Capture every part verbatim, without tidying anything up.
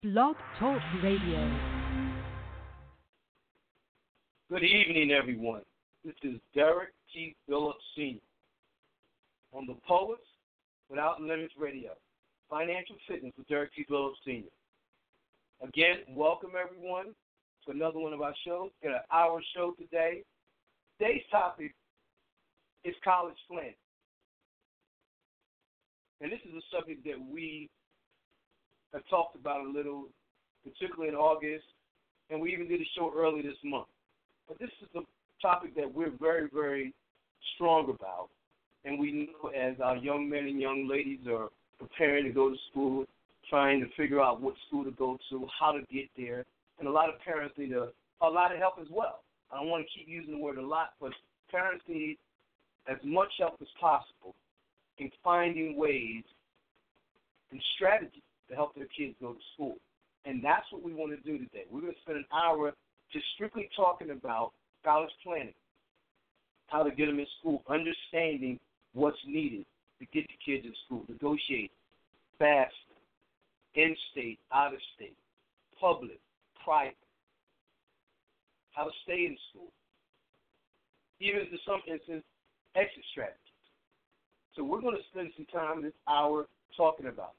Blog Talk Radio. Good evening, everyone. This is Derek T. Phillips Senior on the Poets Without Limits Radio, Financial Fitness with Derek T. Phillips Senior Again, welcome everyone to another one of our shows. Got an hour show today. Today's topic is college planning. And this is a subject that we have talked about a little, particularly in August, and we even did a show early this month. But this is a topic that we're very, very strong about, and we know as our young men and young ladies are preparing to go to school, trying to figure out what school to go to, how to get there, and a lot of parents need a, a lot of help as well. I don't want to keep using the word a lot, but parents need as much help as possible in finding ways and strategies to help their kids go to school. And that's what we want to do today. We're going to spend an hour just strictly talking about college planning, how to get them in school, understanding what's needed to get the kids in school, negotiate fast, in-state, out-of-state, public, private, how to stay in school, even to some instance, exit strategies. So we're going to spend some time this hour talking about it.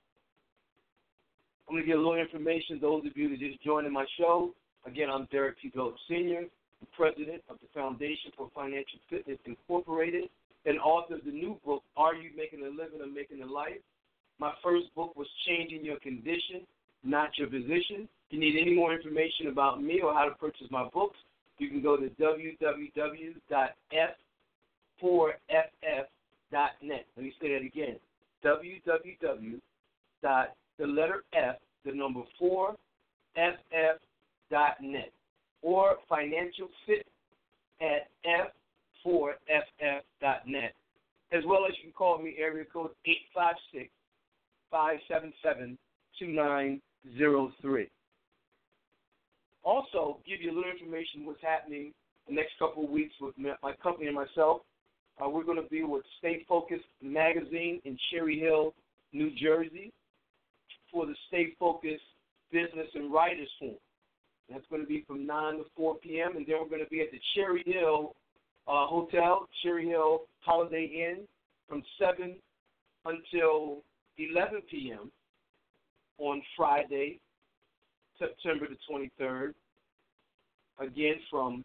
I'm going to give a little information to those of you that just joined my show. Again, I'm Derek T. Phillips Senior, the president of the Foundation for Financial Fitness Incorporated, and author of the new book, Are You Making a Living or Making a Life? My first book was Changing Your Condition, Not Your Position. If you need any more information about me or how to purchase my books, you can go to w w w dot f four f f dot net. Let me say that again, w w w dot the letter F, the number four, F F dot net, or financial fit at F four F F dot net, as well as you can call me area code eight five six, five seven seven, two nine zero three. Also, give you a little information what's happening the next couple of weeks with my company and myself. Uh, we're going to be with Stay Focused Magazine in Cherry Hill, New Jersey, for the Stay Focused Business and Writers Forum. That's going to be from nine to four p.m., and then we're going to be at the Cherry Hill uh, Hotel, Cherry Hill Holiday Inn, from seven until eleven p.m. on Friday, September the twenty-third. Again, from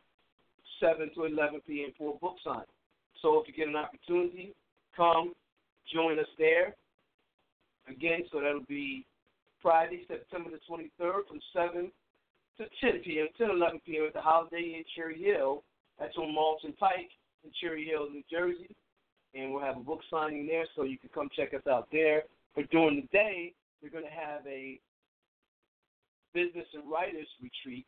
seven to eleven p.m. for a book signing. So if you get an opportunity, come join us there. Again, so that'll be Friday, September the twenty-third, from seven to ten p.m., ten, eleven p.m. at the Holiday Inn, Cherry Hill. That's on Malton Pike in Cherry Hill, New Jersey. And we'll have a book signing there, so you can come check us out there. But during the day, we're going to have a business and writers retreat,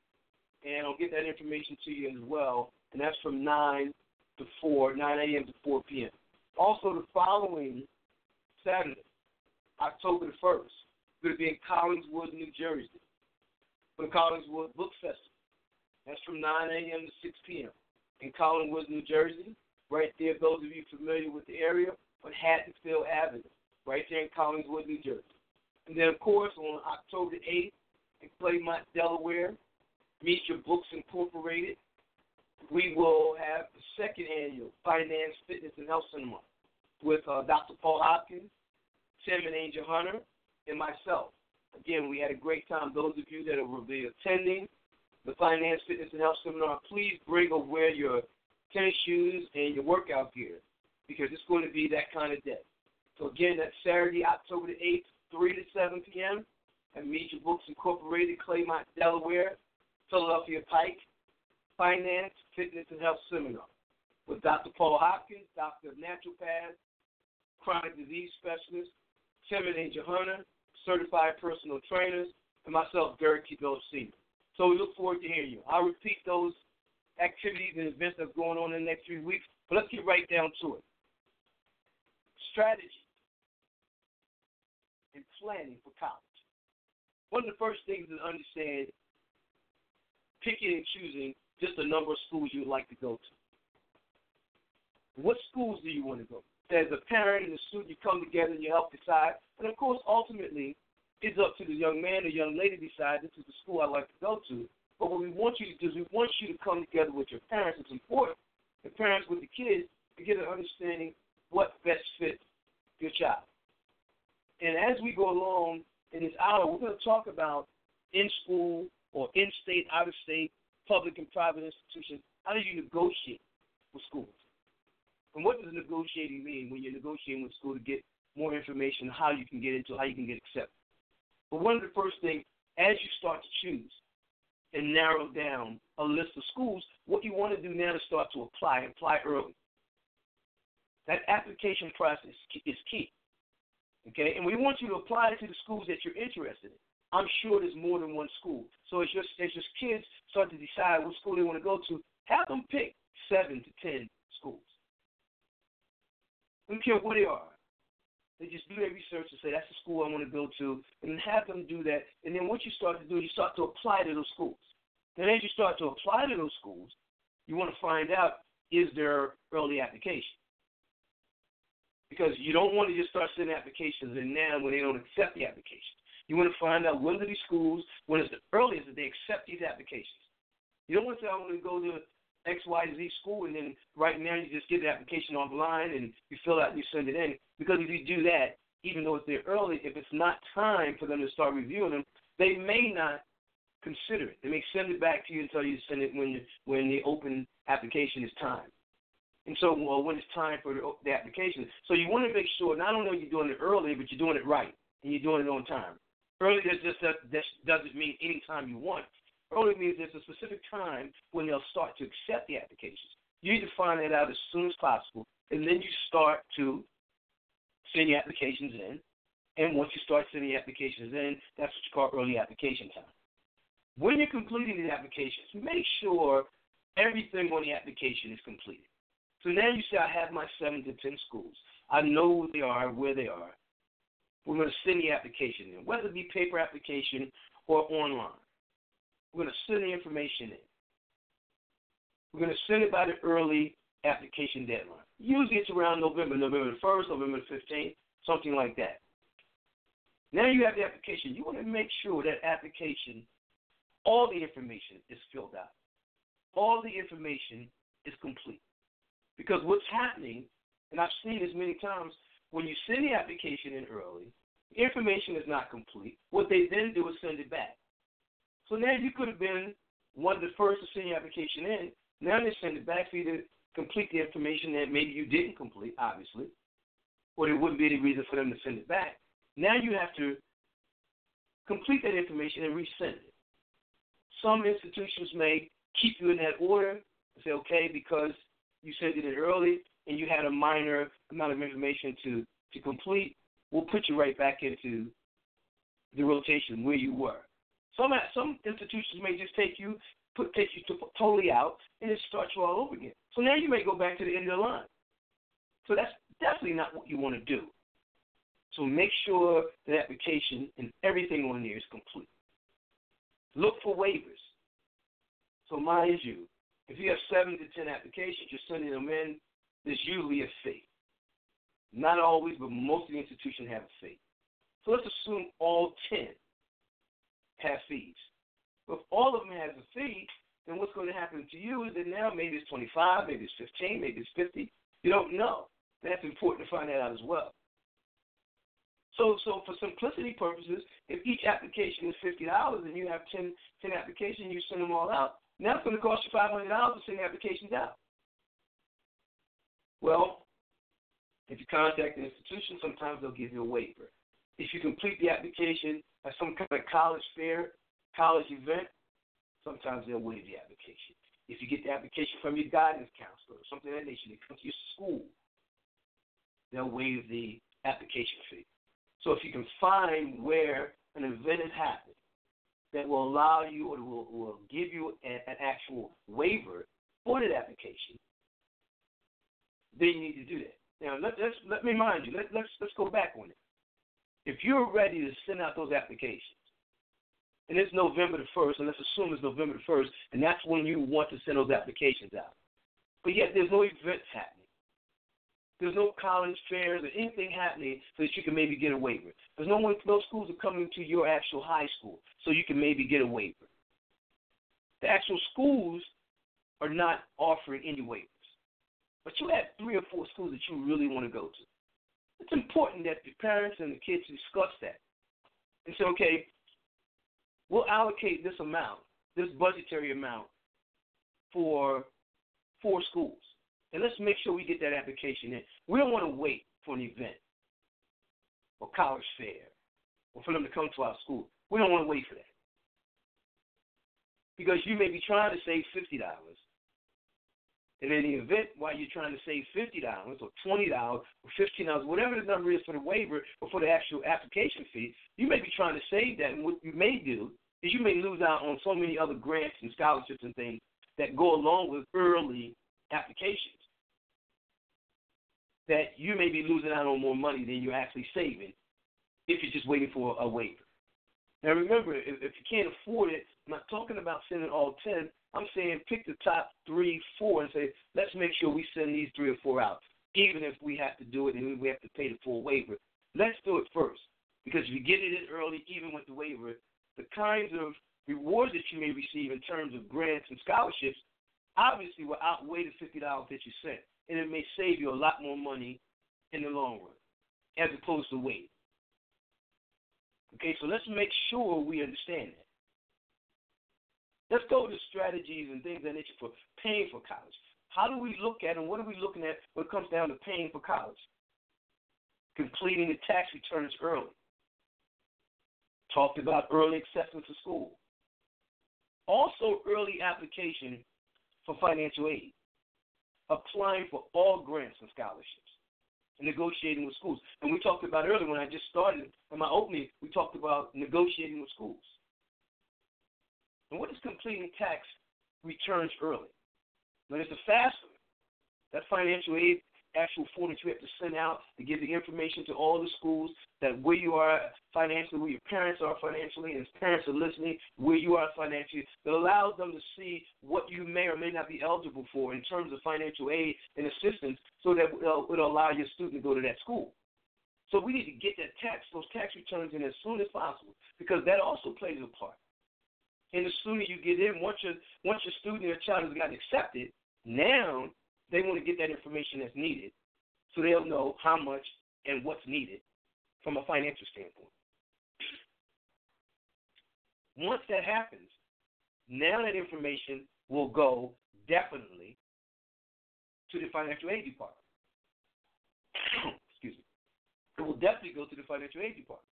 and I'll get that information to you as well. And that's from nine to four, nine a.m. to four p.m. Also, the following Saturday, October the first, we're going to be in Collingswood, New Jersey, for the Collingswood Book Festival. That's from nine a.m. to six p.m. in Collingswood, New Jersey. Right there, those of you familiar with the area, on Hattonfield Avenue, right there in Collingswood, New Jersey. And then, of course, on October the eighth in Claymont, Delaware, Meet Your Books Incorporated, we will have the second annual Finance, Fitness, and Health Seminar with uh, Doctor Paul Hopkins, Tim and Angel Hunter, and myself. Again, we had a great time. Those of you that will be attending the Finance, Fitness, and Health Seminar, please bring or wear your tennis shoes and your workout gear, because it's going to be that kind of day. So, again, that's Saturday, October the eighth, three to seven p.m. at Meet Your Books Incorporated, Claymont, Delaware, Philadelphia Pike, Finance, Fitness, and Health Seminar with Doctor Paul Hopkins, Doctor of Naturopath, Chronic Disease Specialist, Tim and Angel Hunter, Certified Personal Trainers, and myself, Derek T. Phillips Senior So we look forward to hearing you. I'll repeat those activities and events that's going on in the next few weeks, but let's get right down to it. Strategy and planning for college. One of the first things is to understand picking and choosing just a number of schools you would like to go to. What schools do you want to go to? As a parent and a student, you come together and you help decide. And, of course, ultimately, it's up to the young man or young lady to decide this is the school I'd like to go to. But what we want you to do is we want you to come together with your parents. It's important, the parents with the kids, to get an understanding what best fits your child. And as we go along in this hour, we're going to talk about in-school or in-state, out-of-state, public and private institutions. How do you negotiate with schools? And what does negotiating mean when you're negotiating with school to get more information on how you can get into, how you can get accepted? But one of the first things, as you start to choose and narrow down a list of schools, what you want to do now is start to apply, apply early. That application process is key, okay? And we want you to apply it to the schools that you're interested in. I'm sure there's more than one school. So as your, as your kids start to decide what school they want to go to, have them pick seven to ten schools. I don't care where they are. They just do their research and say, that's the school I want to go to, and have them do that. And then what you start to do, you start to apply to those schools. Then as you start to apply to those schools, you want to find out, is there early application? Because you don't want to just start sending applications in now when they don't accept the applications. You want to find out when are these schools, when is the earliest that they accept these applications. You don't want to say, I want to go to X Y Z school, and then right now you just get the application online and you fill out and you send it in. Because if you do that, even though it's there early, if it's not time for them to start reviewing them, they may not consider it. They may send it back to you and tell you to send it when you, when the open application is time. And so, well, when it's time for the, the application. So you want to make sure not only are you doing it early, but you're doing it right and you're doing it on time. Early just, just that, that doesn't mean any time you want. Early means there's a specific time when they'll start to accept the applications. You need to find that out as soon as possible, and then you start to send your applications in. And once you start sending your applications in, that's what you call early application time. When you're completing the applications, make sure everything on the application is completed. So now you say, I have my seven to ten schools. I know who they are, where they are. We're going to send the application in, whether it be paper application or online. We're going to send the information in. We're going to send it by the early application deadline. Usually it's around November, November the first, November the fifteenth, something like that. Now you have the application. You want to make sure that application, all the information is filled out. All the information is complete. Because what's happening, and I've seen this many times, when you send the application in early, the information is not complete. What they then do is send it back. So now you could have been one of the first to send your application in. Now they send it back for you to complete the information that maybe you didn't complete, obviously, or there wouldn't be any reason for them to send it back. Now you have to complete that information and resend it. Some institutions may keep you in that order and say, okay, because you sent it in early and you had a minor amount of information to, to complete, we'll put you right back into the rotation where you were. Some some institutions may just take you put take you to, totally out and just start you all over again. So now you may go back to the end of the line. So that's definitely not what you want to do. So make sure the application and everything on there is complete. Look for waivers. So mind you, if you have seven to ten applications, you're sending them in, there's usually a fee. Not always, but most of the institutions have a fee. So let's assume all ten have fees. If all of them has a fee, then what's going to happen to you is that now maybe it's twenty-five, maybe it's fifteen, maybe it's fifty. You don't know. That's important to find that out as well. So so for simplicity purposes, if each application is fifty dollars and you have ten, ten applications, you send them all out, now it's going to cost you five hundred dollars to send the applications out. Well, if you contact the institution, sometimes they'll give you a waiver. If you complete the application at some kind of college fair, college event, sometimes they'll waive the application. If you get the application from your guidance counselor or something of that nature, they come to your school, they'll waive the application fee. So if you can find where an event is happening that will allow you or will, will give you an, an actual waiver for that application, then you need to do that. Now, let, let's, let me remind you, let, let's, let's go back on it. If you're ready to send out those applications, and it's November the first, and let's assume it's November the first, and that's when you want to send those applications out, but yet there's no events happening, There's no college fairs or anything happening so that you can maybe get a waiver. There's no one, no schools are coming to your actual high school so you can maybe get a waiver. The actual schools are not offering any waivers. But you have three or four schools that you really want to go to. It's important that the parents and the kids discuss that and say, okay, we'll allocate this amount, this budgetary amount for four schools. And let's make sure we get that application in. We don't want to wait for an event or college fair or for them to come to our school. We don't want to wait for that. Because you may be trying to save fifty dollars. And in the event, while you're trying to save fifty dollars or twenty dollars or fifteen dollars, whatever the number is for the waiver or for the actual application fee, you may be trying to save that. And what you may do is you may lose out on so many other grants and scholarships and things that go along with early applications, that you may be losing out on more money than you're actually saving if you're just waiting for a waiver. Now remember, if, if you can't afford it, I'm not talking about sending all ten. I'm saying pick the top three, four, and say, let's make sure we send these three or four out, even if we have to do it and we have to pay the full waiver. Let's do it first, because if you get it in early, even with the waiver, the kinds of rewards that you may receive in terms of grants and scholarships obviously will outweigh the fifty dollars that you sent, and it may save you a lot more money in the long run, as opposed to waiting. Okay, so let's make sure we understand that. Let's go to strategies and things of that nature for paying for college. How do we look at and what are we looking at when it comes down to paying for college? Completing the tax returns early. Talked about early acceptance to school. Also, early application for financial aid. Applying for all grants and scholarships. And negotiating with schools. And we talked about earlier when I just started in my opening, we talked about negotiating with schools. And what is completing tax returns early? Now, it's a FAFSA, that financial aid actual form that you have to send out to give the information to all the schools that where you are financially, where your parents are financially, and as parents are listening, where you are financially, that allows them to see what you may or may not be eligible for in terms of financial aid and assistance so that it'll, it'll allow your student to go to that school. So we need to get that tax, those tax returns in as soon as possible, because that also plays a part. And the sooner you get in, once your, once your student or child has gotten accepted, now they want to get that information that's needed so they'll know how much and what's needed from a financial standpoint. Once that happens, now that information will go definitely to the financial aid department. Excuse me. It will definitely go to the financial aid department.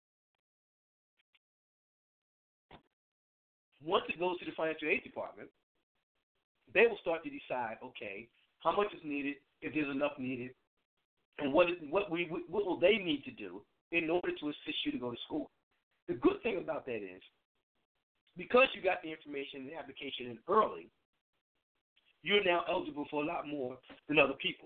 Once it goes to the financial aid department, they will start to decide, okay, how much is needed, if there's enough needed, and what is, what we what will they need to do in order to assist you to go to school. The good thing about that is, because you got the information and the application in early, you're now eligible for a lot more than other people.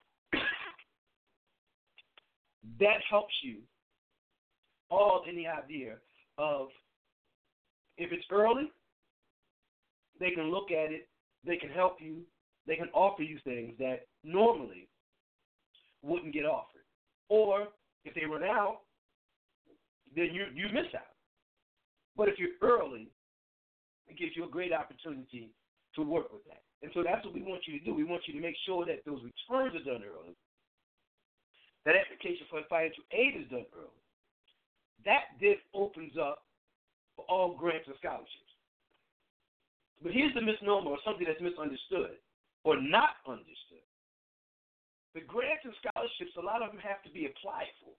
That helps you all in the idea of, if it's early, they can look at it, they can help you, they can offer you things that normally wouldn't get offered. Or if they run out, then you you miss out. But if you're early, it gives you a great opportunity to work with that. And so that's what we want you to do. We want you to make sure that those returns are done early, that application for financial aid is done early. That then opens up for all grants and scholarships. But here's the misnomer, or something that's misunderstood or not understood. The grants and scholarships, a lot of them have to be applied for.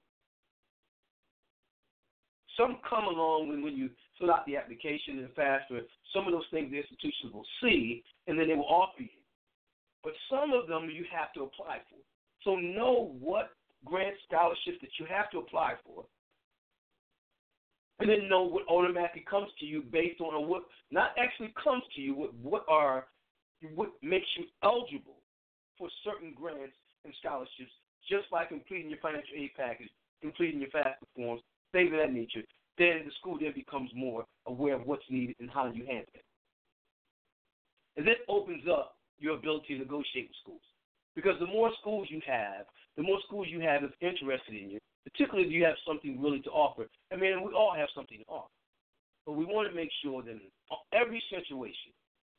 Some come along when, when you fill out the application and FAFSA. Some of those things the institutions will see, and then they will offer you. But some of them you have to apply for. So know what grant scholarships that you have to apply for, and then know what automatically comes to you based on what not actually comes to you, what what are what makes you eligible for certain grants and scholarships, just by completing your financial aid package, completing your FAFSA forms, things of that nature. Then the school then becomes more aware of what's needed and how you handle it. And this opens up your ability to negotiate with schools. Because the more schools you have, the more schools you have that's interested in you, particularly if you have something really to offer. I mean, we all have something to offer. But we want to make sure that in every situation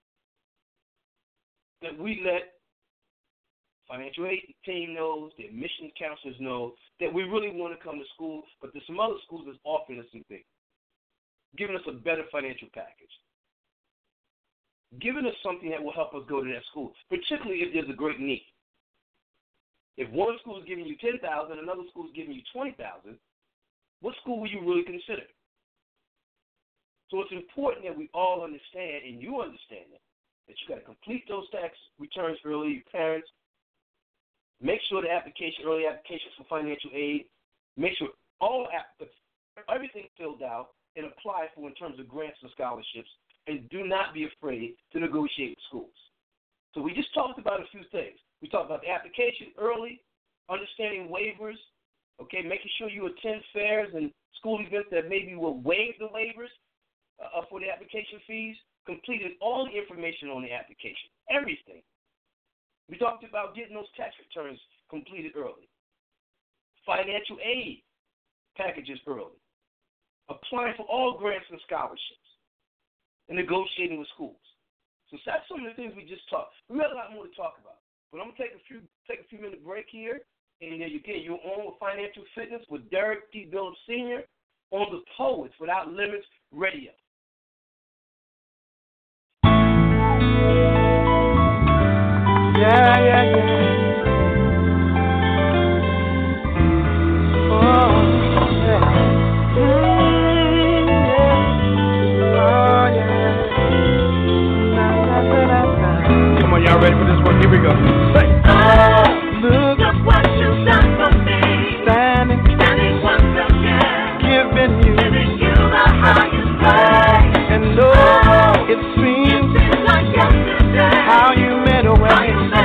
that we let financial aid team knows, the admissions counselors know that we really want to come to school, but there's some other schools that's offering us some things, giving us a better financial package, giving us something that will help us go to that school, particularly if there's a great need. If one school is giving you ten thousand dollars, another school is giving you twenty thousand dollars, what school will you really consider? So it's important that we all understand, and you understand it, that you got to complete those tax returns early, your parents. Make sure the application, early applications for financial aid, make sure all everything filled out and applied for in terms of grants and scholarships, and do not be afraid to negotiate with schools. So we just talked about a few things. We talked about the application early, understanding waivers, okay, making sure you attend fairs and school events that maybe will waive the waivers uh, for the application fees, completed all the information on the application, everything. We talked about getting those tax returns completed early, financial aid packages early, applying for all grants and scholarships, and negotiating with schools. So that's some of the things we just talked. We have a lot more to talk about, but I'm gonna take a few take a few minute break here, and then again, you're on with Financial Fitness with Derek T. Billups Senior on the Poets Without Limits Radio. Yeah, yeah, yeah. Oh, yeah. Mm, yeah. Oh, yeah. Na, na, na, na, na. Come on, y'all ready for this one? Here we go. Say. Oh, look, look what you've done for me. Standing, standing once again, giving you, giving you the highest praise. And oh, oh it seems, it seems like yesterday, how you made a way.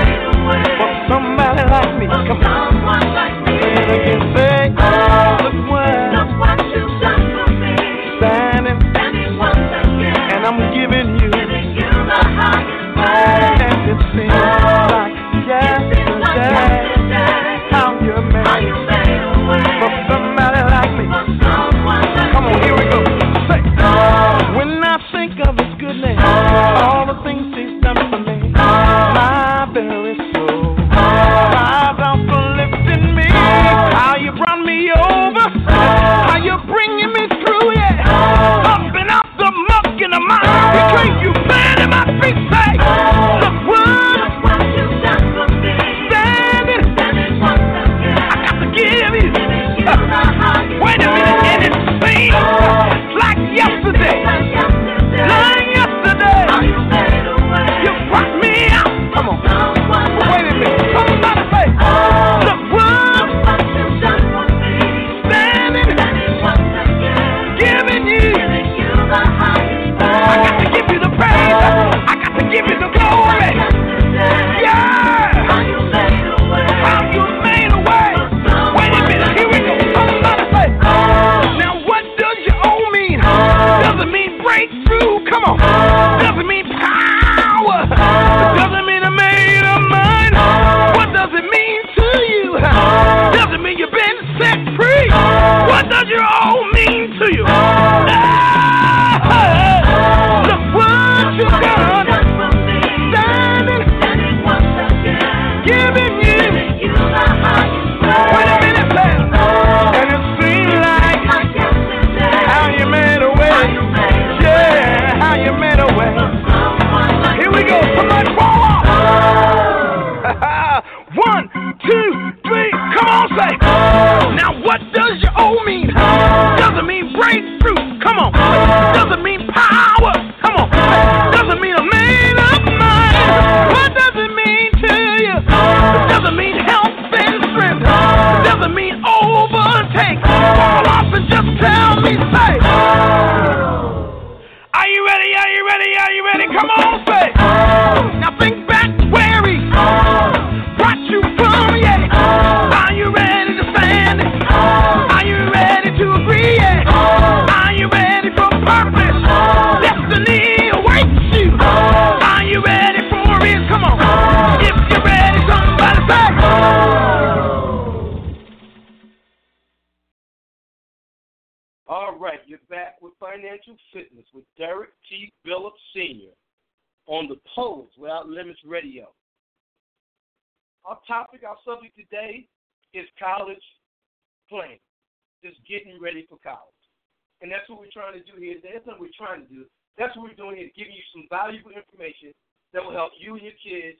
Somebody like me, for come someone on. like me. Say it again, say, oh, look what, look what you've done for me. Standing, standing once again, and I'm giving you, giving you the highest praise. And it seems oh, like yesterday, it seems like yesterday, how you made, how you made a way. For somebody like me, for someone like come on, me. here we go. Say, oh, when I think of His goodness, oh, all the things He's done for me, oh, my very soul cries out for lifting me. How you brought me over, how you bringing me through, yeah. Up and out the muck in the mud, between you planted my feet, say, look what, look what you've done for me. Standing, standing once again, I got to give you, giving you the highest wait a minute, and it seems like yesterday, like yesterday, like yesterday, how you made a way. you brought me out, come on, someone like wait a minute, somebody say, oh, look what, look what you've done for me. Standing, standing once again, giving you, giving you the highest praise. I got to give you the praise, I got to give you the glory, like yesterday, yeah, how you made a way. how you made a way, wait a minute, here we go, somebody say, oh, now what does you owe mean, doesn't mean breakthrough, come on, doesn't mean power, doesn't mean I made a mind, what does it mean to you, doesn't mean you've been set free, what does your all mean to you, ah, look what you've done, standing, standing once again, giving you, giving you the highest praise. wait a minute, man, and it seems like, like yesterday, how you made a how way, you made a way. yeah, how you made a way, Someone like here we go, me. somebody fall off, Oh, one, two, three, come on, say, now what does you owe mean, doesn't mean breakthrough, come on, doesn't mean power, come on, doesn't mean a made up mind, what does it mean to you, it doesn't mean health and strength, it doesn't mean overtake, fall off and just tell me, say, are you ready, are you ready, are you ready, come on, say, now think back where he brought you from, yeah, are you ready to stand it, are you ready to agree, yeah, are you ready for purpose, Financial Fitness with Derek T. Billups Senior on the Pose Without Limits Radio. Our topic, our subject today is college planning, just getting ready for college. And that's what we're trying to do here today. That's what we're trying to do. That's what we're doing here, giving you some valuable information that will help you and your kids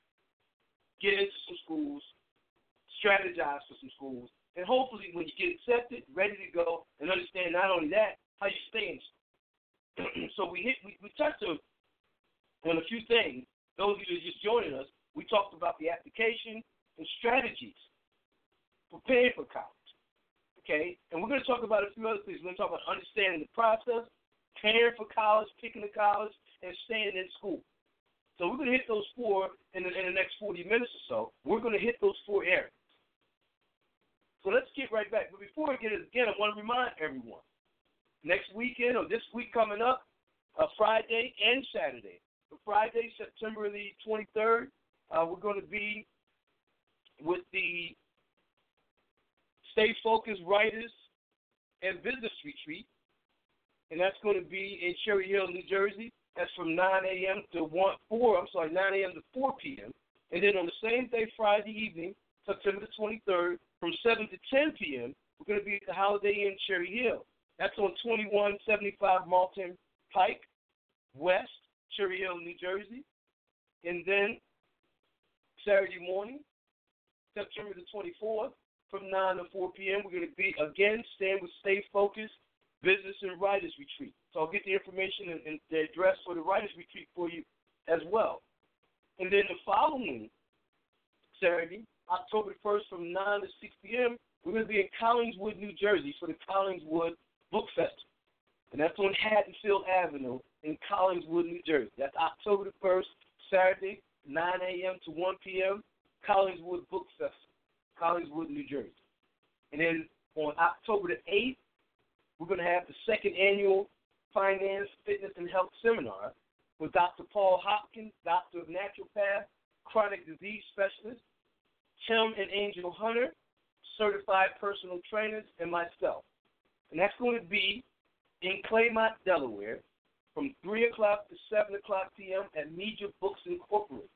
get into some schools, strategize for some schools, and hopefully when you get accepted, ready to go, and understand not only that, how you stay in school. So we hit, we, we touched on, on a few things. Those of you who are just joining us, we talked about the application and strategies preparing for college. Okay? And we're going to talk about a few other things. We're going to talk about understanding the process, preparing for college, picking the college, and staying in school. So we're going to hit those four in the, in the next forty minutes or so. We're going to hit those four areas. So let's get right back. But before we get it again, I want to remind everyone, next weekend or this week coming up, uh, Friday and Saturday. For Friday, September the twenty-third, uh, we're going to be with the Stay Focused Writers and Business Retreat, and that's going to be in Cherry Hill, New Jersey. That's from nine a.m. to one, four, I'm sorry, nine a.m. to four p.m. And then on the same day, Friday evening, September the twenty-third, from seven to ten p.m., we're going to be at the Holiday Inn Cherry Hill. That's on twenty-one seventy-five Martin Pike, West, Cherry Hill, New Jersey. And then Saturday morning, September the twenty-fourth, from nine to four p.m., we're going to be, again, staying with Stay Focused Business and Writers Retreat. So I'll get the information and, and the address for the Writers Retreat for you as well. And then the following Saturday, October first, from nine to six p.m., we're going to be in Collingswood, New Jersey for the Collingswood Book Festival. And that's on Haddonfield Avenue in Collingswood, New Jersey. That's October the first, Saturday, nine a.m. to one p.m., Collingswood Book Festival, Collingswood, New Jersey. And then on October the eighth, we're going to have the second annual Finance, Fitness, and Health Seminar with Doctor Paul Hopkins, Doctor of Naturopath, Chronic Disease Specialist, Tim and Angel Hunter, Certified Personal Trainers, and myself. And that's going to be in Claymont, Delaware, from three o'clock to seven o'clock p.m. at Media Books Incorporated.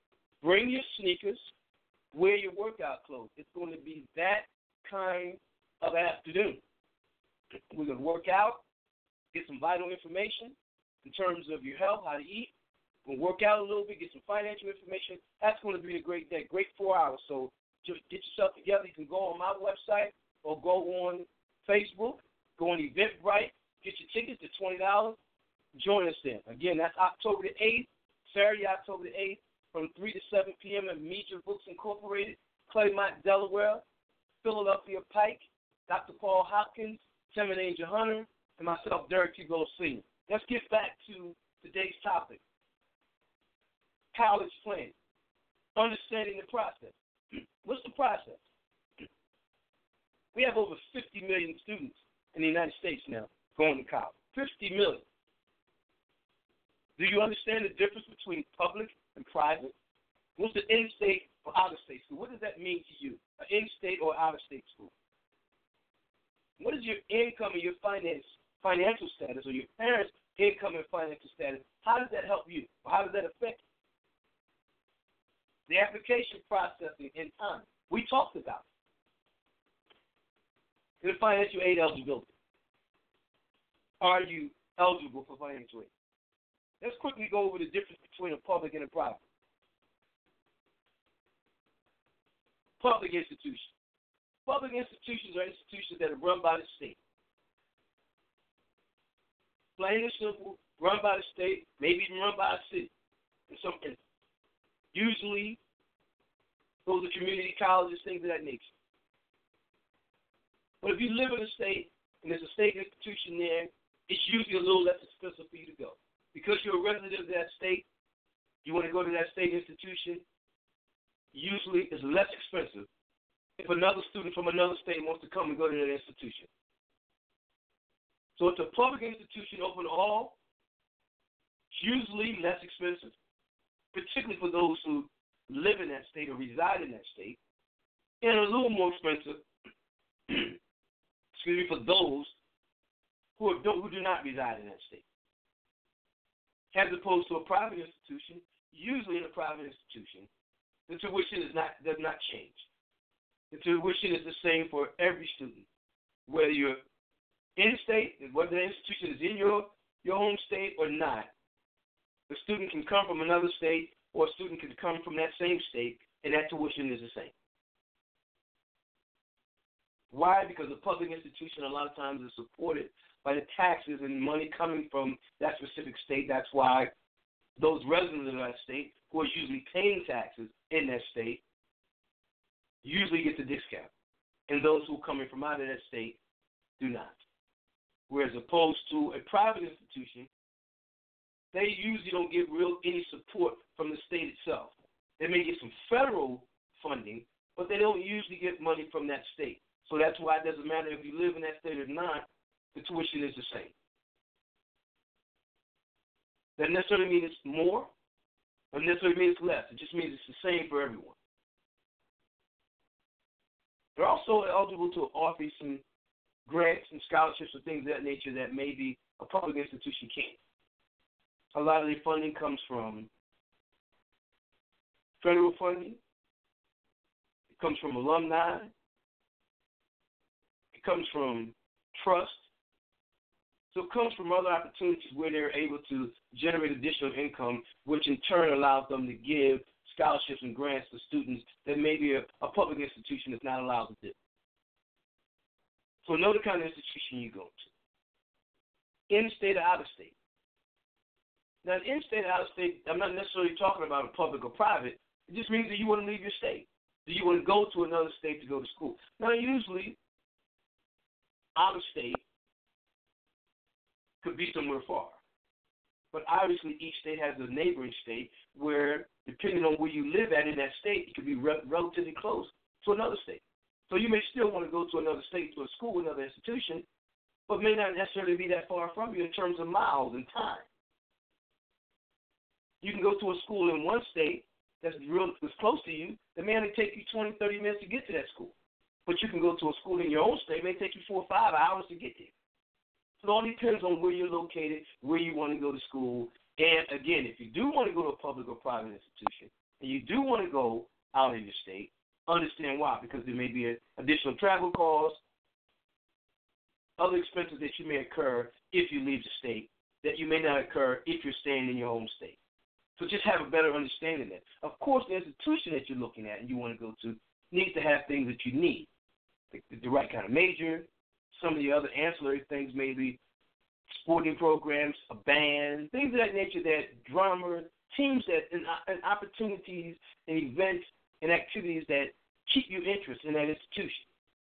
Bring your sneakers, wear your workout clothes. It's going to be that kind of afternoon. We're going to work out, get some vital information in terms of your health, how to eat. We'll work out a little bit, get some financial information. That's going to be a great day, great four hours. So just get yourself together. You can go on my website or go on Facebook, go on Eventbrite, get your tickets to twenty dollars. Join us then. Again, that's October the eighth, Saturday, October the eighth, from three to seven p.m. at Media Books Incorporated, Claymont, Delaware, Philadelphia Pike, Doctor Paul Hopkins, Tim and Angel Hunter, and myself, Derek T. Billups Senior Let's get back to today's topic, college planning, understanding the process. What's the process? We have over fifty million students in the United States now going to college. fifty million. Do you understand the difference between public and private? What's the in-state or out-of-state school? What does that mean to you, an in-state or out-of-state school? What is your income and your finance, financial status, or your parents' income and financial status? How does that help you? Or how does that affect you? The application processing and time. We talked about it. The financial aid eligibility. Are you eligible for financial aid? Let's quickly go over the difference between a public and a private. Public institutions. Public institutions are institutions that are run by the state. Plain and simple, run by the state, maybe even run by a city in some instances. Usually, those are community colleges, things of that nature. But if you live in a state and there's a state institution there, it's usually a little less expensive for you to go. Because you're a resident of that state, you want to go to that state institution, usually it's less expensive if another student from another state wants to come and go to that institution. So it's a public institution open to all. It's usually less expensive, particularly for those who live in that state or reside in that state, and a little more expensive, excuse me, for those who, are, who do not reside in that state. As opposed to a private institution, usually in a private institution, the tuition is not does not change. The tuition is the same for every student, whether you're in state, whether the institution is in your, your home state or not. The student can come from another state, or a student can come from that same state, and that tuition is the same. Why? Because the public institution a lot of times is supported by the taxes and money coming from that specific state. That's why those residents of that state who are usually paying taxes in that state usually get the discount, and those who are coming from out of that state do not. Whereas opposed to a private institution, they usually don't get real any support from the state itself. They may get some federal funding, but they don't usually get money from that state. So that's why it doesn't matter if you live in that state or not, the tuition is the same. That necessarily means it's more, or necessarily means it's less. It just means it's the same for everyone. They're also eligible to offer some grants and scholarships and things of that nature that maybe a public institution can't. A lot of the funding comes from federal funding. It comes from alumni. It comes from trust. So it comes from other opportunities where they're able to generate additional income, which in turn allows them to give scholarships and grants to students that maybe a, a public institution is not allowed to do. So know the kind of institution you go to. In-state or out-of-state. Now, in-state or out-of-state, I'm not necessarily talking about a public or private. It just means that you want to leave your state. Do you want to go to another state to go to school? Now, usually, out-of-state could be somewhere far. But obviously, each state has a neighboring state where, depending on where you live at in that state, it could be re- relatively close to another state. So you may still want to go to another state, to a school, another institution, but may not necessarily be that far from you in terms of miles and time. You can go to a school in one state that's real that's close to you that may only take you twenty, thirty minutes to get to that school. But you can go to a school in your own state, it may take you four or five hours to get there. So it all depends on where you're located, where you want to go to school. And, again, if you do want to go to a public or private institution, and you do want to go out in your state, understand why. Because there may be a, additional travel costs, other expenses that you may occur if you leave the state that you may not occur if you're staying in your home state. So just have a better understanding of that. Of course, the institution that you're looking at and you want to go to needs to have things that you need, the, the right kind of major. Some of the other ancillary things, maybe sporting programs, a band, things of that nature, that drama, teams that, and, and opportunities and events and activities that keep you interested in that institution.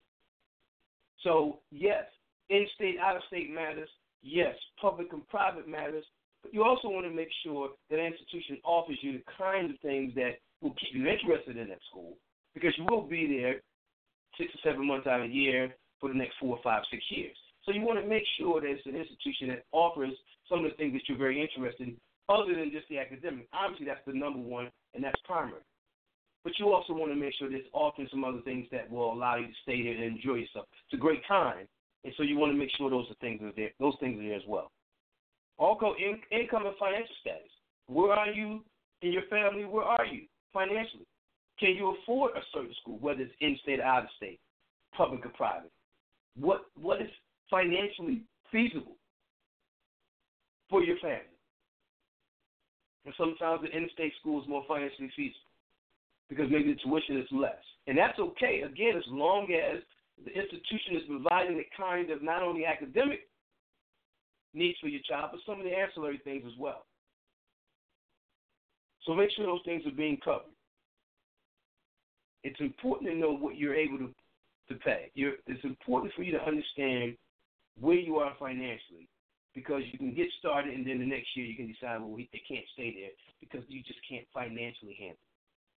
So, yes, in-state, out-of-state matters. Yes, public and private matters. But you also want to make sure that an institution offers you the kinds of things that will keep you interested in that school, because you will be there six or seven months out of the year for the next four, five, six years. So you want to make sure that it's an institution that offers some of the things that you're very interested in, other than just the academic. Obviously, that's the number one, and that's primary. But you also want to make sure that it's offering some other things that will allow you to stay there and enjoy yourself. It's a great time, and so you want to make sure those are things are there. Those things are there as well. Also, in, income and financial status. Where are you in your family? Where are you financially? Can you afford a certain school, whether it's in-state or out-of-state, public or private? What What is financially feasible for your family? And sometimes the in-state school is more financially feasible because maybe the tuition is less. And that's okay, again, as long as the institution is providing the kind of not only academic needs for your child, but some of the ancillary things as well. So make sure those things are being covered. It's important to know what you're able to, to pay. You're, it's important for you to understand where you are financially, because you can get started and then the next year you can decide, well, we, they can't stay there because you just can't financially handle it.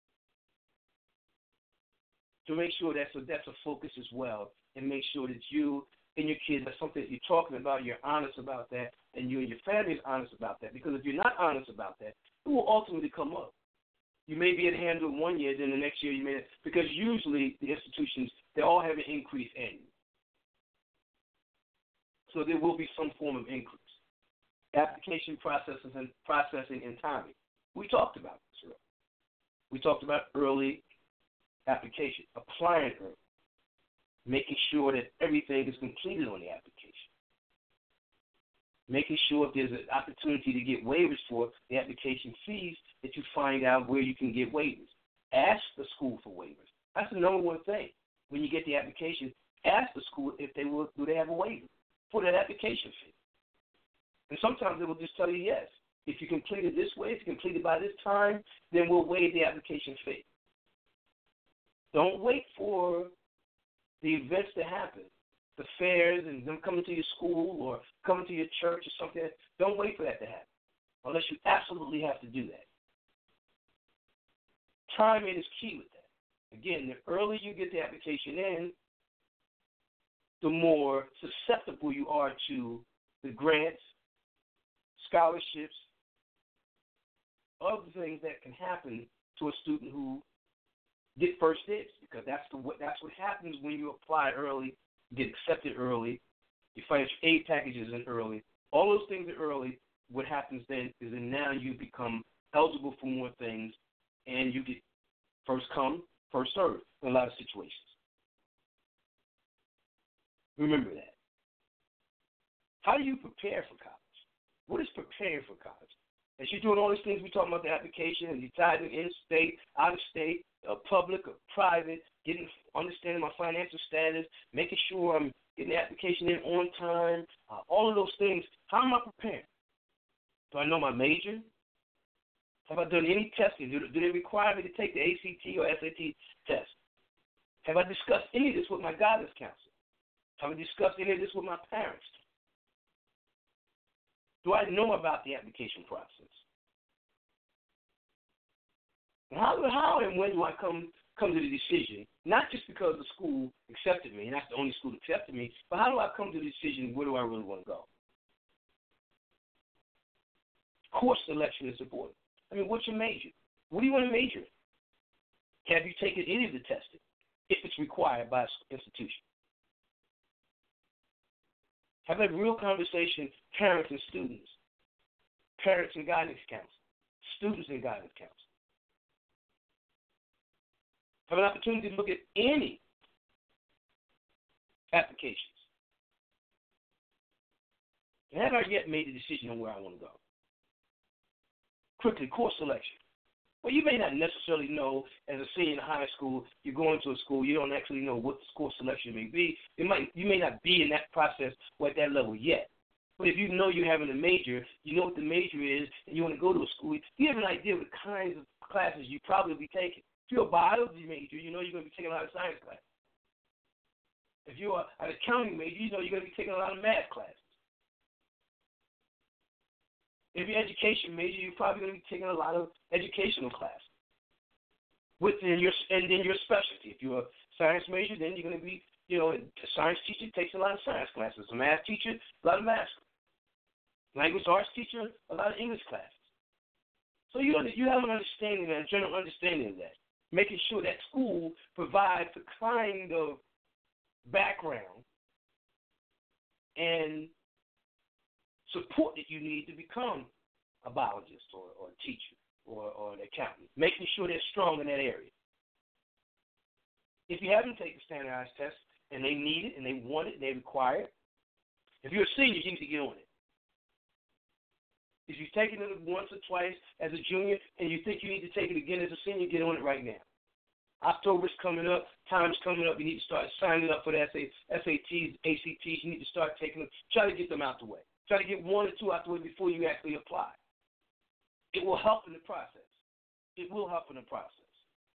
So make sure that's a, that's a focus as well, and make sure that you and your kids, that's something that you're talking about, you're honest about that, and you and your family is honest about that. Because if you're not honest about that, it will ultimately come up. You may be able to handle it one year, then the next year you may, because usually the institutions, they all have an increase annually. So there will be some form of increase. Application processes and processing and timing. We talked about this earlier. We talked about early application, applying early, making sure that everything is completed on the application, making sure if there's an opportunity to get waivers for the application fees, that you find out where you can get waivers. Ask the school for waivers. That's the number one thing. When you get the application, ask the school if they will, do they have a waiver for that application fee. And sometimes they will just tell you yes. If you complete it this way, if you complete it by this time, then we'll waive the application fee. Don't wait for the events to happen, the fairs and them coming to your school or coming to your church or something. Don't wait for that to happen unless you absolutely have to do that. Timing is key with that. Again, the earlier you get the application in, the more susceptible you are to the grants, scholarships, other things that can happen to a student who get first dibs, because that's the that's what happens when you apply early, get accepted early, your financial aid packages in early. All those things are early. What happens then is that now you become eligible for more things, and you get first come, first served in a lot of situations. Remember that. How do you prepare for college? What is preparing for college? As you're doing all these things, we talk about the application, and you deciding in-state, out-of-state, uh, public or private, getting understanding my financial status, making sure I'm getting the application in on time, uh, all of those things. How am I preparing? Do I know my major? Have I done any testing? Do, do they require me to take the A C T or S A T test? Have I discussed any of this with my guidance counselor? Have I discussed any of this with my parents? Do I know about the application process? How, how and when do I come come to the decision, not just because the school accepted me, and that's the only school that accepted me, but how do I come to the decision, where do I really want to go? Course selection is important. I mean, what's your major? What do you want to major in? Have you taken any of the testing, if it's required by an institution? Have a real conversation, parents and students, parents and guidance counselors, students and guidance counselors. Have an opportunity to look at any applications. And have I yet made a decision on where I want to go? Quickly, course selection. Well, you may not necessarily know as a senior in high school, you're going to a school, you don't actually know what the course selection may be. It might, you may not be in that process or at that level yet. But if you know you're having a major, you know what the major is, and you want to go to a school, you have an idea of the kinds of classes you probably will be taking. If you're a biology major, you know you're going to be taking a lot of science classes. If you're an accounting major, you know you're going to be taking a lot of math classes. If you're an education major, you're probably going to be taking a lot of educational classes within your and then your specialty. If you're a science major, then you're going to be, you know, a science teacher takes a lot of science classes. A math teacher, a lot of math. Language arts teacher, a lot of English classes. So you you have an understanding, a general understanding of that, making sure that school provides the kind of background and support that you need to become a biologist or, or a teacher or, or an accountant, making sure they're strong in that area. If you haven't taken standardized tests and they need it and they want it and they require it, if you're a senior, you need to get on it. If you've taken it once or twice as a junior and you think you need to take it again as a senior, get on it right now. October's coming up, time's coming up, you need to start signing up for the S A Ts, A C Ts, you need to start taking them, try to get them out the way. Try to get one or two out the way before you actually apply. It will help in the process. It will help in the process.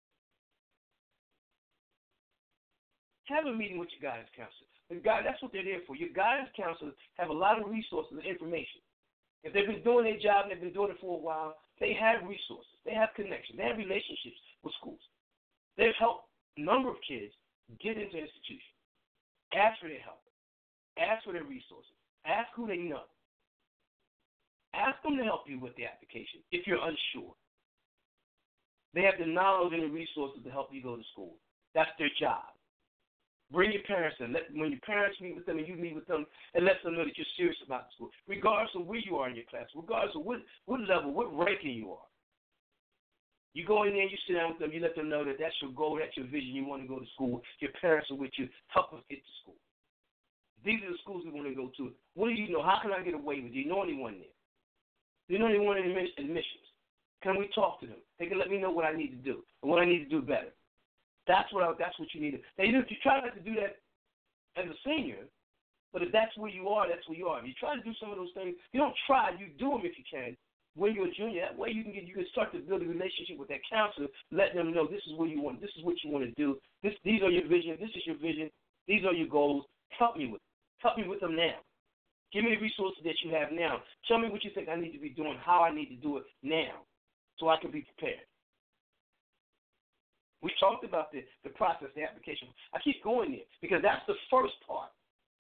Have a meeting with your guidance counselor. The guy, that's what they're there for. Your guidance counselors have a lot of resources and information. If they've been doing their job and they've been doing it for a while, they have resources. They have connections. They have relationships with schools. They've helped a number of kids get into institutions. Ask for their help. Ask for their resources. Ask who they know. Ask them to help you with the application if you're unsure. They have the knowledge and the resources to help you go to school. That's their job. Bring your parents in. Let, when your parents meet with them and you meet with them, and let them know that you're serious about the school, regardless of where you are in your class, regardless of what, what level, what ranking you are. You go in there, you sit down with them, you let them know that that's your goal, that's your vision, you want to go to school. Your parents are with you. Help us get to school. These are the schools we want to go to. What do you know? How can I get away with? Do you know anyone there? Do you know anyone in admissions? Can we talk to them? They can let me know what I need to do and what I need to do better. That's what I, that's what you need to. Now, you, know, if you try not to do that as a senior, but if that's where you are, that's where you are. If you try to do some of those things, you don't try. You do them if you can. When you're a junior, that way you can get you can start to build a relationship with that counselor, letting them know this is where you want, this is what you want to do. This, these are your vision. This is your vision. These are your goals. Help me with, help me with them now. Give me the resources that you have now. Tell me what you think I need to be doing, how I need to do it now, so I can be prepared. We talked about the, the process, the application. I keep going there because that's the first part.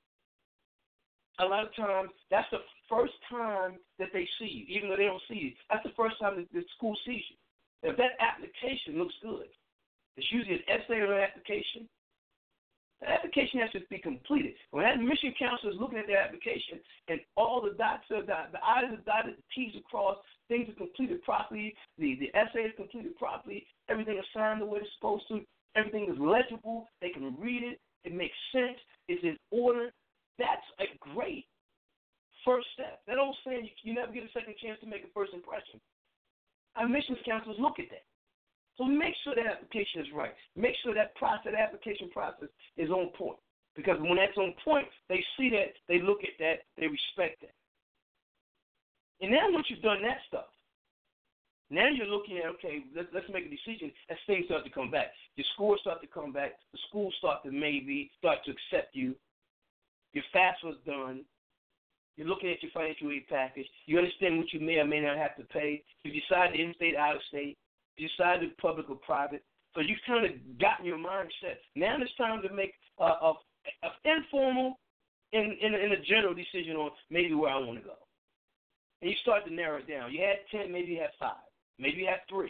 A lot of times, that's the first time that they see you, even though they don't see you. That's the first time that the school sees you. If that application looks good, it's usually an essay or an application. The application has to be completed. When that admission counselor is looking at the application and all the dots are dotted, the I's are dotted, the T's are crossed, things are completed properly, the, the essay is completed properly, everything is signed the way it's supposed to, everything is legible, they can read it, it makes sense, it's in order. That's a great first step. That old saying, you, you never get a second chance to make a first impression. Our admissions counselors look at that. So make sure that application is right. Make sure that process, that application process is on point. Because when that's on point, they see that, they look at that, they respect that. And now once you've done that stuff, now you're looking at, okay, let's, let's make a decision as things start to come back. Your scores start to come back. The schools start to maybe start to accept you. Your FAFSA's done. You're looking at your financial aid package. You understand what you may or may not have to pay. You decide to in-state, out-of-state. You decide to public or private. So you've kind of gotten your mind set. Now it's time to make uh, a, a informal and in, in, in a general decision on maybe where I want to go. And you start to narrow it down. You had ten, maybe you had five. Maybe you had three.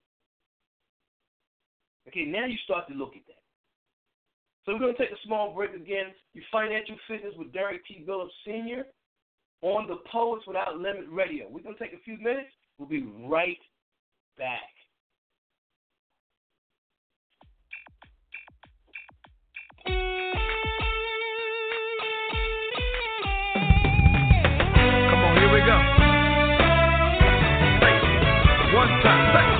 Okay, now you start to look at that. So we're going to take a small break again. Your Financial Fitness with Derek T. Billups Senior on the Poets Without Limit Radio. We're going to take a few minutes. We'll be right back. Come on, here we go. One time, say.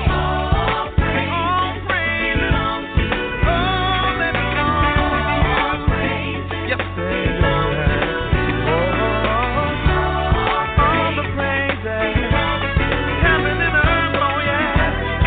Heaven and earth, oh yeah.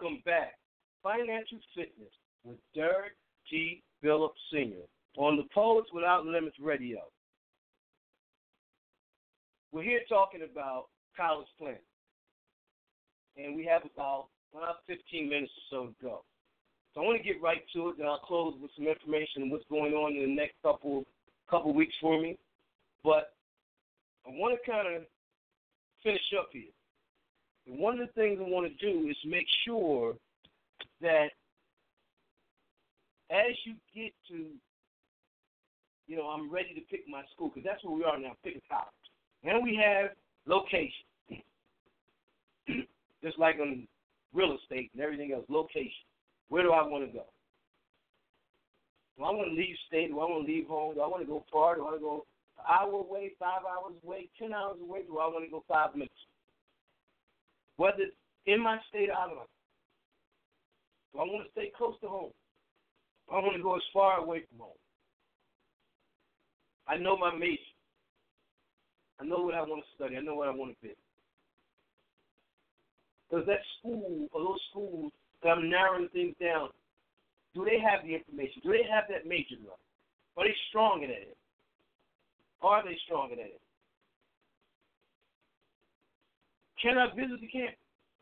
welcome back. Financial Fitness with Derek T. Phillips Senior on the Poets Without Limits Radio. We're here talking about college planning, and we have about, about fifteen minutes or so to go. So I want to get right to it, and I'll close with some information on what's going on in the next couple couple weeks for me. But I want to kind of finish up here. And one of the things I want to do is make sure that as you get to, you know, I'm ready to pick my school, because that's where we are now, picking college. And we have location. Just like on real estate and everything else, location. Where do I want to go? Do I want to leave state? Do I want to leave home? Do I want to go far? Do I want to go an hour away, five hours away, ten hours away? Do I want to go five minutes? Whether it's in my state or out of my state. Do I want to stay close to home? Do I want to go as far away from home? I know my major. I know what I want to study. I know what I want to be. Does that school or those schools that I'm narrowing things down, do they have the information? Do they have that major level? Are they strong at it? Are they strong at it? Can I visit the campus?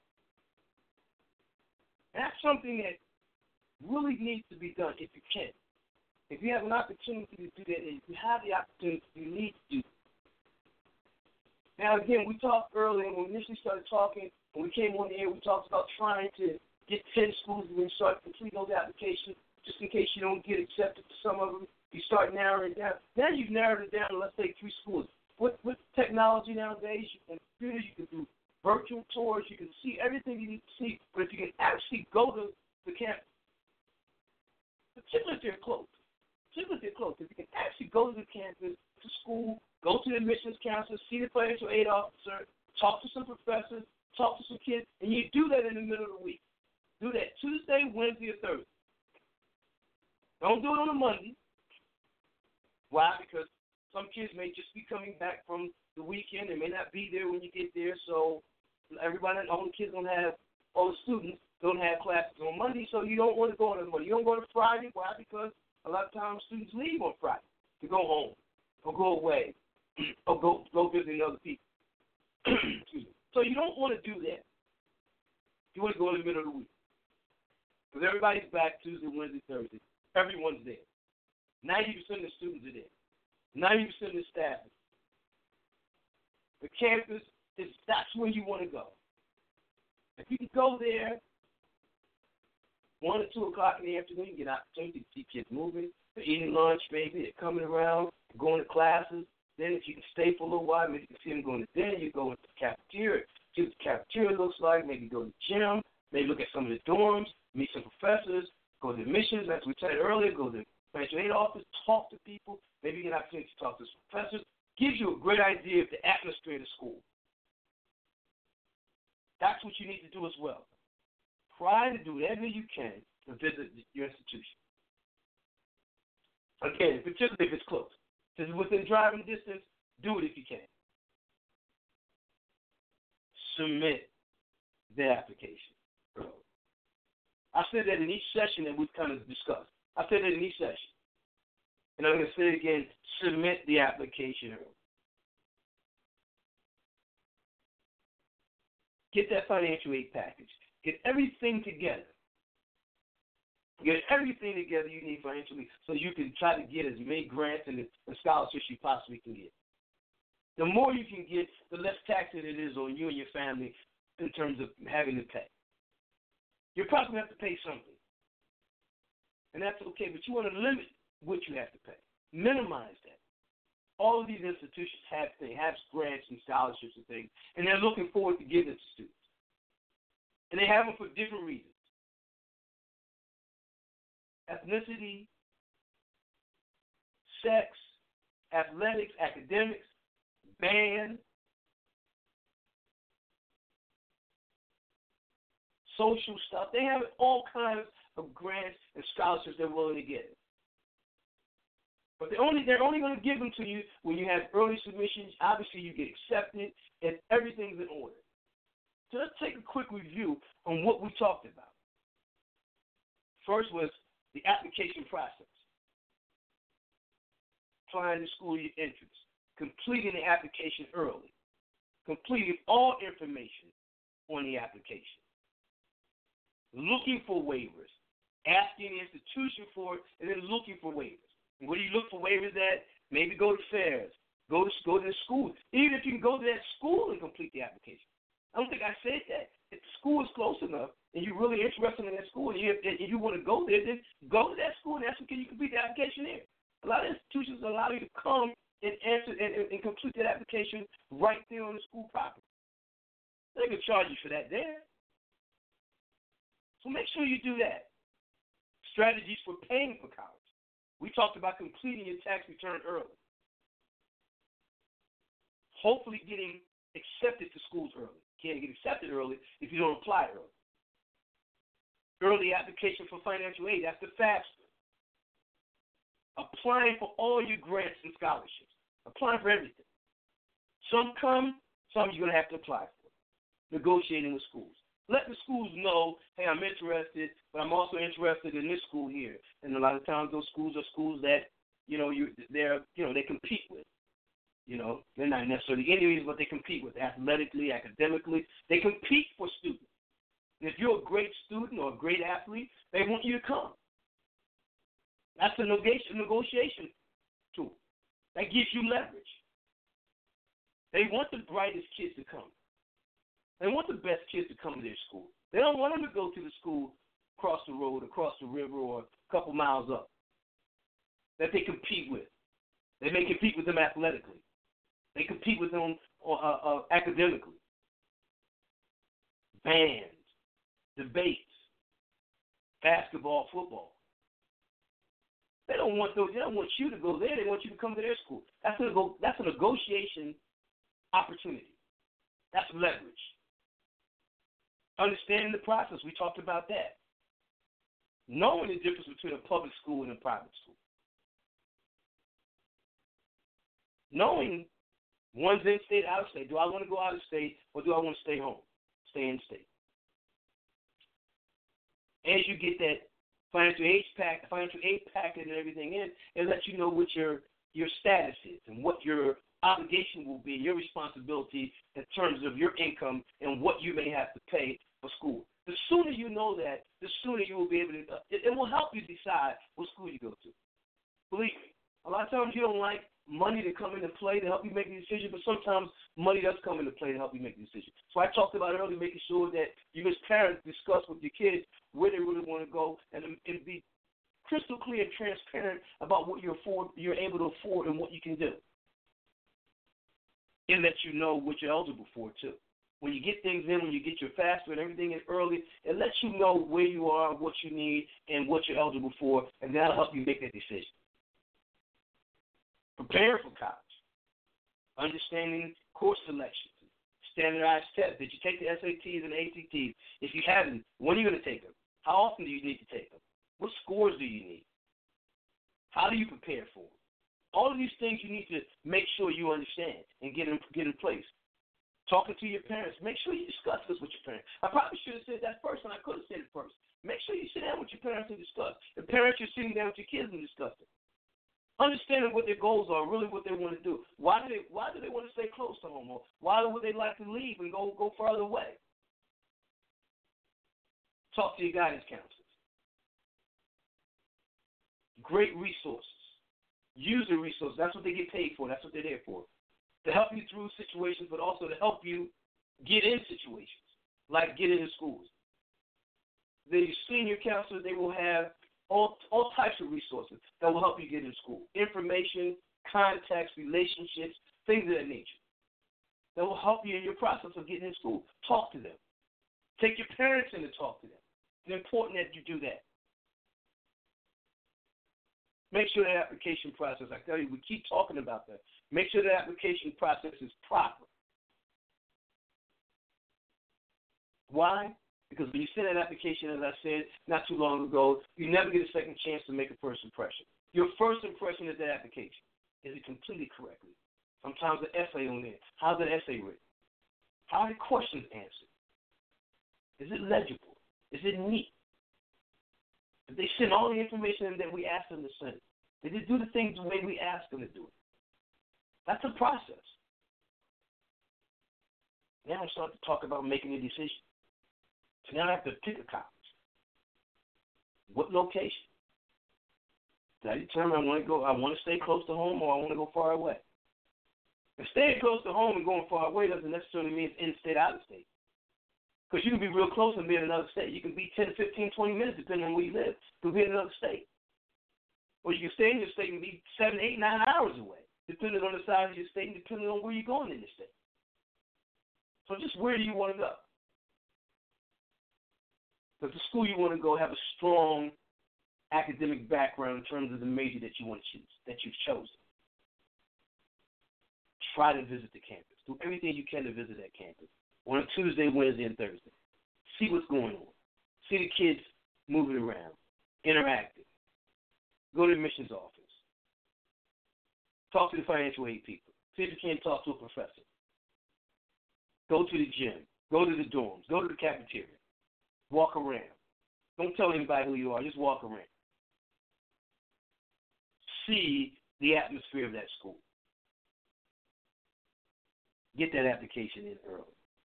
That's something that really needs to be done if you can. If you have an opportunity to do that, if you have the opportunity, you need to do it. Now, again, we talked earlier when we initially started talking, when we came on the air, we talked about trying to get ten schools and then start completing those applications just in case you don't get accepted to some of them. You start narrowing it down. Now you've narrowed it down to, let's say, three schools. With, with technology nowadays, you can computers, you can do virtual tours, you can see everything you need to see. But if you can actually go to the campus, particularly if they're close, particularly if they're close, if you can actually go to the campus, to school, go to the admissions counselor, see the financial aid officer, talk to some professors, talk to some kids, and you do that in the middle of the week. Do that Tuesday, Wednesday, or Thursday. Don't do it on a Monday. Why? Because some kids may just be coming back from the weekend and may not be there when you get there, so everybody, all the kids don't have, all the students don't have classes on Monday, so you don't want to go on Monday. You don't go on Friday. Why? Because a lot of times students leave on Friday to go home or go away or go go visit other people. So you don't want to do that. You want to go in the middle of the week. Because everybody's back Tuesday, Wednesday, Thursday. Everyone's there. ninety percent of the students are there. ninety percent of the staff. The campus, is that's where you want to go. If you can go there one or two o'clock in the afternoon, you get an opportunity to see kids moving. They're eating lunch, maybe. They're coming around, going to classes. Then if you can stay for a little while, maybe you can see them going to dinner. You go into the cafeteria, see what the cafeteria looks like. Maybe go to the gym. Maybe look at some of the dorms, meet some professors, go to admissions, as we said earlier, go to the financial aid office, talk to people. Maybe you get an opportunity to talk to some professors. Gives you a great idea of the atmosphere of the school. That's what you need to do as well. Try to do whatever you can to visit your institution. Again, particularly if it's close. If it's within driving distance, do it if you can. Submit the application. I said that in each session that we've kind of discussed. I said that in each session. And I'm going to say it again, submit the application early. Get that financial aid package. Get everything together. Get everything together you need financially so you can try to get as many grants and, and scholarships you possibly can get. The more you can get, the less taxing it is on you and your family in terms of having to pay. You're probably going to have to pay something. And that's okay, but you want to limit what you have to pay. Minimize that. All of these institutions have things, have grants and scholarships and things, and they're looking forward to giving it to students. And they have them for different reasons. Ethnicity, sex, athletics, academics, band, social stuff. They have all kinds of grants and scholarships they're willing to give. But they're only, they're only going to give them to you when you have early submissions. Obviously, you get accepted, and everything's in order. So let's take a quick review on what we talked about. First was the application process. Applying to school your entrance. Completing the application early. Completing all information on the application. Looking for waivers. Asking the institution for it, and then looking for waivers. And where do you look for waivers at? Maybe go to fairs. Go to go to the school. Even if you can go to that school and complete the application. I don't think I said that. If the school is close enough and you're really interested in that school and you, and you want to go there, then go to that school and ask them, can you complete the application there? A lot of institutions allow you to come and answer and, and, and complete that application right there on the school property. They can charge you for that there. So make sure you do that. Strategies for paying for college. We talked about completing your tax return early. Hopefully getting accepted to schools early. Can't get accepted early if you don't apply early. Early application for financial aid, that's the FAFSA. Applying for all your grants and scholarships. Applying for everything. Some come, some you're going to have to apply for. Negotiating with schools. Let the schools know, hey, I'm interested, but I'm also interested in this school here. And a lot of times those schools are schools that, you know, you they're you know, they compete with. You know, they're not necessarily enemies, but they compete with athletically, academically. They compete for students. And if you're a great student or a great athlete, they want you to come. That's a negotiation negotiation tool. That gives you leverage. They want the brightest kids to come. They want the best kids to come to their school. They don't want them to go to the school across the road, across the river, or a couple miles up that they compete with. They may compete with them athletically. They compete with them uh, uh, academically. Bands, debates, basketball, football. They don't want those. They don't want you to go there. They want you to come to their school. That's a that's a negotiation opportunity. That's leverage. Understanding the process. We talked about that. Knowing the difference between a public school and a private school. Knowing one's in state, out of state. Do I want to go out of state or do I want to stay home? Stay in state. As you get that financial aid pack, financial aid packet and everything in, it lets you know what your your status is and what your obligation will be, your responsibility in terms of your income and what you may have to pay for school. The sooner you know that, the sooner you will be able to, it, it will help you decide what school you go to. Believe me, a lot of times you don't like money to come into play to help you make a decision, but sometimes money does come into play to help you make a decision. So I talked about earlier making sure that you as parents discuss with your kids where they really want to go and, and be crystal clear and transparent about what you're, afford, you're able to afford and what you can do. It lets you know what you're eligible for, too. When you get things in, when you get your FAFSA and everything in early, it lets you know where you are, what you need, and what you're eligible for, and that'll help you make that decision. Preparing for college. Understanding course selections. Standardized tests. Did you take the S A Ts and A C Ts? If you haven't, when are you going to take them? How often do you need to take them? What scores do you need? How do you prepare for them? All of these things you need to make sure you understand and get in, get in place. Talking to your parents, make sure you discuss this with your parents. I probably should have said that first, and I could have said it first. Make sure you sit down with your parents and discuss. The parents are sitting down with your kids and discussing. Understanding what their goals are, really what they want to do. Why do they Why do they want to stay close to home? Or why would they like to leave and go go further away? Talk to your guidance counselors. Great resources. Use the resources. That's what they get paid for. That's what they're there for. To help you through situations, but also to help you get in situations, like get into schools. The senior counselors, they will have all all types of resources that will help you get in school. Information, contacts, relationships, things of that nature. That will help you in your process of getting in school. Talk to them. Take your parents in to talk to them. It's important that you do that. Make sure that application process, I tell you, we keep talking about that. Make sure the application process is proper. Why? Because when you send an application, as I said not too long ago, you never get a second chance to make a first impression. Your first impression is that application. Is it completed correctly? Sometimes the essay on there. How's that essay written? How are the questions answered? Is it legible? Is it neat? But they send all the information that we ask them to send. They just do the things the way we ask them to do it. That's a process. Now I'm starting to talk about making a decision. So now I have to pick a college. What location? Did I determine I want to go? I want to stay close to home, or I want to go far away? And staying close to home and going far away doesn't necessarily mean it's in state, out of state. Because you can be real close and be in another state. You can be ten, fifteen, twenty minutes depending on where you live. You can be in another state. Or you can stay in your state and be seven, eight, nine hours away, depending on the size of your state and depending on where you're going in the state. So just where do you want to go? Does the school you want to go have a strong academic background in terms of the major that you want to choose, that you've chosen? Try to visit the campus. Do everything you can to visit that campus on a Tuesday, Wednesday, and Thursday. See what's going on. See the kids moving around, interacting. Go to the admissions office. Talk to the financial aid people. See if you can talk to a professor. Go to the gym. Go to the dorms. Go to the cafeteria. Walk around. Don't tell anybody who you are. Just walk around. See the atmosphere of that school. Get that application in early.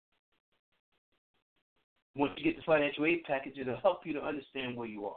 Once you get the financial aid package, it'll help you to understand where you are.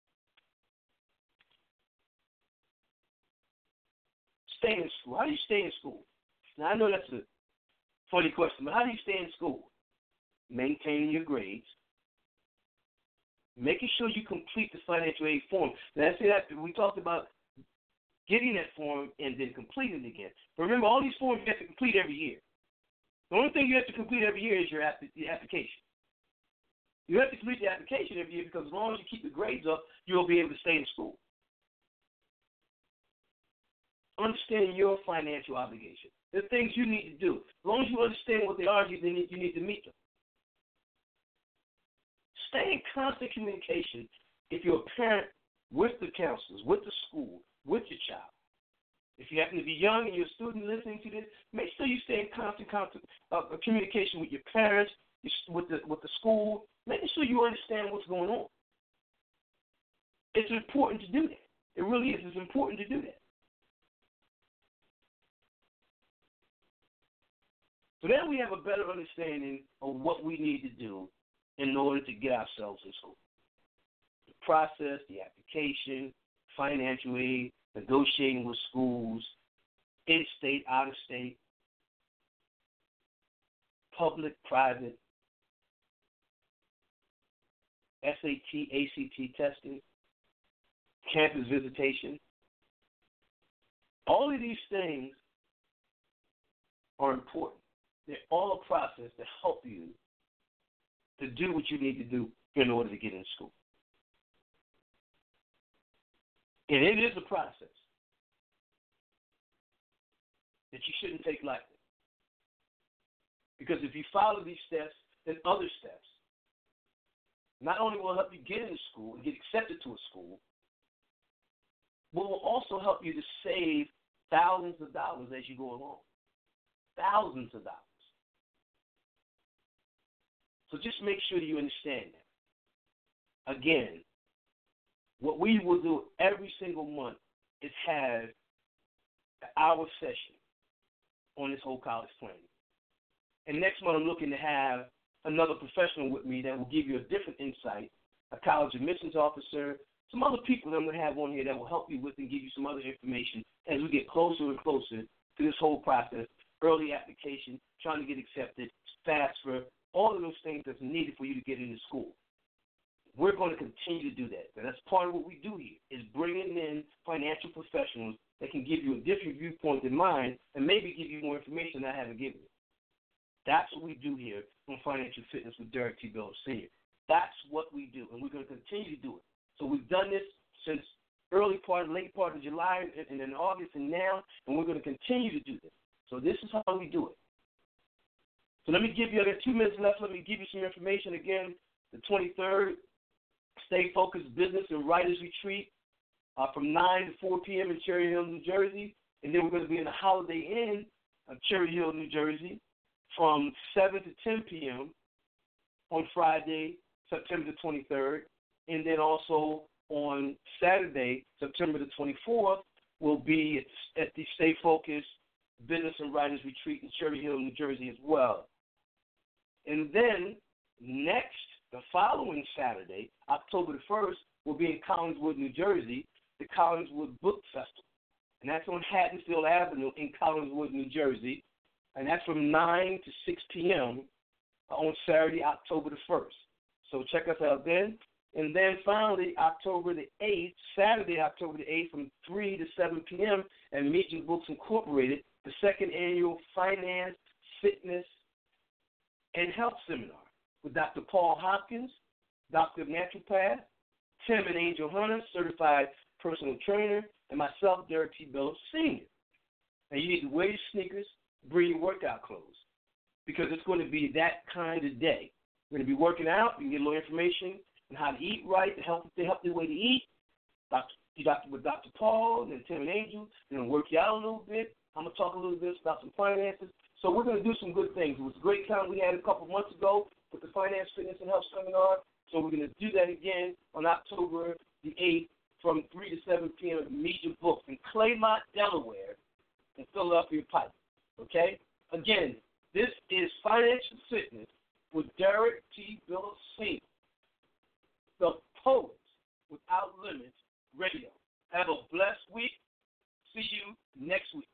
Stay in school. How do you stay in school? Now, I know that's a funny question, but how do you stay in school? Maintaining your grades. Making sure you complete the financial aid form. Now, I say that we talked about getting that form and then completing it again. But remember, all these forms you have to complete every year. The only thing you have to complete every year is your, app- your application. You have to complete the application every year because as long as you keep the grades up, you'll be able to stay in school. Understand your financial obligation. There are things you need to do. As long as you understand what they are, you need, you need to meet them. Stay in constant communication if you're a parent with the counselors, with the school, with your child. If you happen to be young and you're a student listening to this, make sure you stay in constant, constant uh, communication with your parents, with the with the school, making sure you understand what's going on. It's important to do that. It really is. It's important to do that. So then we have a better understanding of what we need to do in order to get ourselves in school. The process, the application, financial aid, negotiating with schools, in-state, out-of-state, public, private, S A T, A C T testing, campus visitation. All of these things are important. They're all a process to help you to do what you need to do in order to get in school. And it is a process that you shouldn't take lightly. Because if you follow these steps, then other steps not only will help you get into school and get accepted to a school, but will also help you to save thousands of dollars as you go along. Thousands of dollars. So just make sure you understand that. Again, what we will do every single month is have an hour session on this whole college planning. And next month I'm looking to have another professional with me that will give you a different insight, a college admissions officer, some other people that I'm going to have on here that will help you with and give you some other information as we get closer and closer to this whole process, early application, trying to get accepted, FAFSA, all of those things that's needed for you to get into school. We're going to continue to do that. And that's part of what we do here, is bringing in financial professionals that can give you a different viewpoint than mine and maybe give you more information that I haven't given you. That's what we do here on Financial Fitness with Derek T. Bell Senior That's what we do, and we're going to continue to do it. So we've done this since early part, late part of July, and then August, and now, and we're going to continue to do this. So this is how we do it. So let me give you, I got two minutes left, let me give you some information again. The twenty-third, Stay Focused Business and Writers Retreat uh, from nine to four p.m. in Cherry Hill, New Jersey. And then we're going to be in the Holiday Inn of Cherry Hill, New Jersey from seven to ten p.m. on Friday, September the twenty-third. And then also on Saturday, September the twenty-fourth, will be at, at the Stay Focused Business and Writers Retreat in Cherry Hill, New Jersey as well. And then next, the following Saturday, October the first, will be in Collingswood, New Jersey, the Collingswood Book Festival. And that's on Haddonfield Avenue in Collingswood, New Jersey. And that's from nine to six p.m. on Saturday, October the first. So check us out then. And then finally, October the eighth, Saturday, October the eighth, from three to seven p.m. at Meacham Books Incorporated, the second annual Finance, Fitness, and Health Seminar with Doctor Paul Hopkins, Doctor of Naturopath, Tim and Angel Hunter, Certified Personal Trainer, and myself, Derek T. Bellows, Senior. And you need to wear your sneakers, bring your workout clothes, because it's going to be that kind of day. We're going to be working out. You can get a little information on how to eat right, the healthy, the healthy way to eat. Doctor, Doctor with Doctor Paul and Tim and Angel. They're going to work you out a little bit. I'm going to talk a little bit about some finances. So we're going to do some good things. It was a great time we had a couple months ago with the Finance, Fitness, and Health Seminar. So we're going to do that again on October the eighth from three to seven p.m. at Media Books in Claymont, Delaware, and Philadelphia Pike. Okay? Again, this is Financial Fitness with Derek T. Bellows Senior, the Poets Without Limits Radio. Have a blessed week. See you next week.